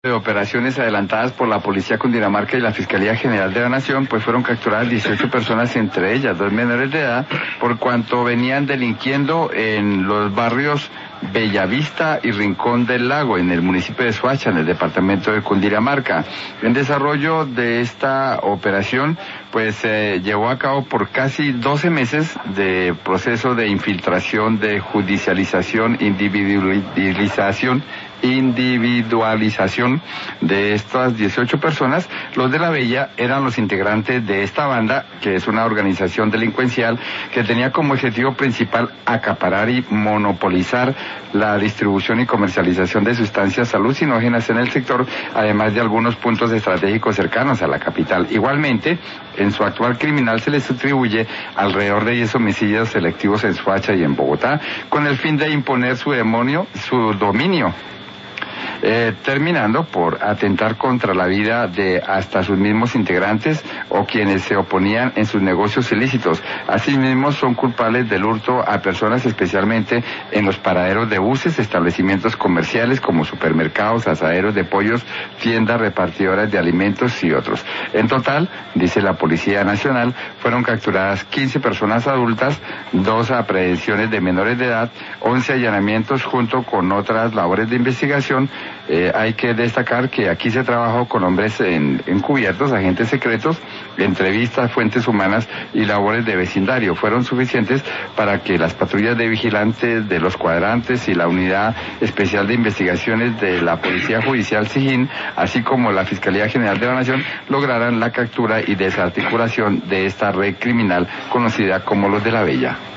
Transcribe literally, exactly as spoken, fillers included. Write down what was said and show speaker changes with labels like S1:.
S1: De operaciones adelantadas por la Policía Cundinamarca y la Fiscalía General de la Nación, pues fueron capturadas dieciocho personas, entre ellas dos menores de edad, por cuanto venían delinquiendo en los barrios Bellavista y Rincón del Lago, en el municipio de Soacha, en el departamento de Cundinamarca. En desarrollo de esta operación, pues se eh, llevó a cabo por casi doce meses de proceso de infiltración, de judicialización, individualización, individualización de estas dieciocho personas. Los de La Bella eran los integrantes de esta banda, que es una organización delincuencial que tenía como objetivo principal acaparar y monopolizar la distribución y comercialización de sustancias alucinógenas en el sector, además de algunos puntos estratégicos cercanos a la capital. Igualmente, en su actual criminal se les atribuye alrededor de diez homicidios selectivos en Soacha y en Bogotá, con el fin de imponer su demonio, su dominio. Eh, terminando por atentar contra la vida de hasta sus mismos integrantes o quienes se oponían en sus negocios ilícitos. Asimismo, son culpables del hurto a personas, especialmente en los paraderos de buses, establecimientos comerciales como supermercados, asaderos de pollos, tiendas repartidoras de alimentos y otros. En total, dice la Policía Nacional, fueron capturadas quince personas adultas, dos aprehensiones de menores de edad, once allanamientos junto con otras labores de investigación. Eh, hay que destacar que aquí se trabajó con hombres en, encubiertos, agentes secretos, entrevistas, fuentes humanas y labores de vecindario. Fueron suficientes para que las patrullas de vigilantes de los cuadrantes y la unidad especial de investigaciones de la Policía Judicial SIJIN, así como la Fiscalía General de la Nación, lograran la captura y desarticulación de esta red criminal conocida como los de La Bella.